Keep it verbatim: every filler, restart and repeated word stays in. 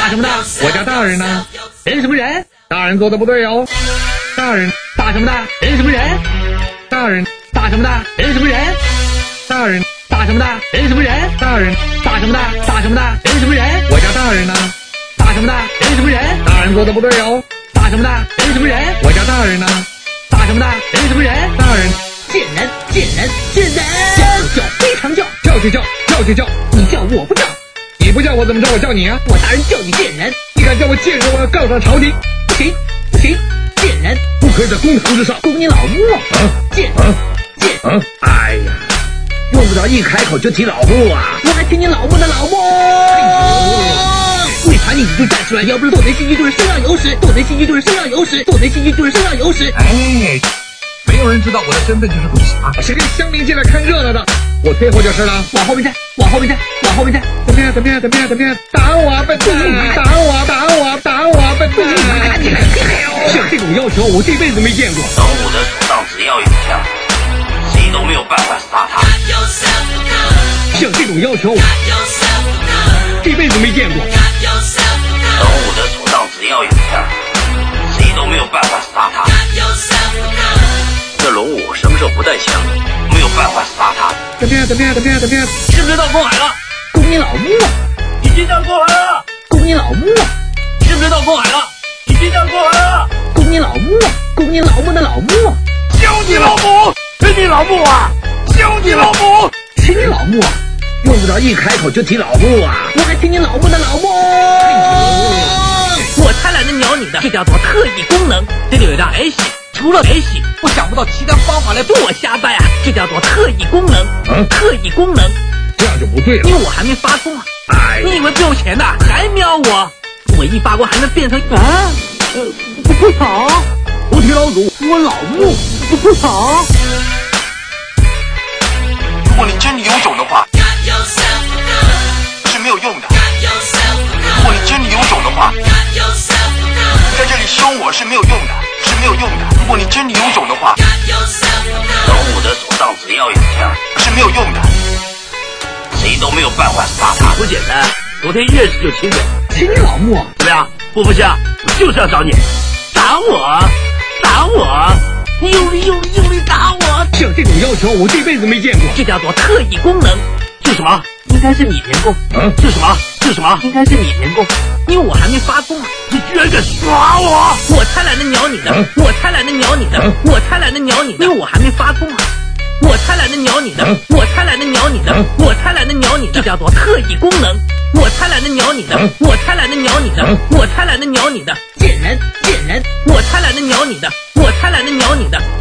大什么大？我家大人呢？人什么人？大人做的不对哦。大人大什么大？人什么人？大人大什么大？人什么人？大人大什么大？人什么人？大人大什么大？大什么大？人什么人？我家大人呢？大什么大？人什么人？大人做的不对哦。大什么大？人什么人？我家大人呢？大什么大？人什么人？大人贱人贱人贱人，叫非常叫， 叫就叫，叫就叫， 你叫我不叫， 你不叫我怎么知道我叫你啊？ 我大人叫你贱人， 你敢叫我贱人，我要告上朝廷。 不行不行，贱人不可以在公堂之上。 供你老母啊！贱啊贱啊！哎呀， 用不着一开口就提老母啊！ 我还听你老母的老母。为啥你就站出来？要不是斗贼戏剧就是声浪有史，斗贼戏剧就是声浪有史，斗贼戏剧就是声浪有史。 哎，没有人知道我的身份就是董侠，谁跟乡民进来看热闹的，我退后就是了。 往后面站，往后面站，往后面站。 怎么样？怎么样？怎么样？怎么样？打我啊，笨蛋！打我！打我！打我！笨蛋！像这种要求，我这辈子没见过。 老虎的手上只要有枪，谁都没有办法杀他。 像这种要求，这辈子没见过。 老虎的手上只要有枪，谁都没有办法杀他。这龙武什么时候不带枪？没有办法杀他。 怎么样？怎么样？怎么样？怎么样？ 是不是到公海了？ 供你老母啊！ 已经到公海了。 供你老母啊！ 是不是到公海了？已经到公海了。 供你老母啊！供你老母的老母啊！ 教你老母，是你老母啊！教你老母， 是你老母啊！ 用不着一开口就提老母啊！ 我还听你老母的老母。我才懒得鸟你的，这叫做特异功能。这里有一张 A 系，除了 A 系，我想不到其他方法来对我瞎掰啊！这叫做特异功能， 嗯特异功能。 这样就不对了， 因为我还没发功啊！ 哎， 你以为不用钱的还瞄我？我一发功还能变成啊？呃，不吵！ 不提老祖， 我老母不吵！ 如果你真的有种的话，是没有用的。如果你真的有种的话，在这里凶我是没有用的，是没有用的。如果你真的有种的话，老虎的手上只要有枪是没有用的，谁都没有办法杀他。不简单，昨天认识就亲嘴， 亲你老母！ 怎么样？不服气啊？我就是要找你，打我，打我，用力用力用力打我！ 像这种要求，我这辈子没见过。 这叫做特异功能。 是什么？ 应该是你填供。 嗯， 是什么？是什么？ 应该是你填供，因为我还没发功啊！ 你居然敢耍我！ 我才懒得鸟你的， 嗯我才懒得鸟你的， 嗯我才懒得鸟你的，因为我还没发功啊！我才懒得鸟你的， 嗯我才懒得鸟你的， 嗯我才懒得鸟你的，这叫做特异功能。我才懒得鸟你的， 嗯我才懒得鸟你的， 嗯我才懒得鸟你的，贱人贱人！我才懒得鸟你的，我才懒得鸟你的。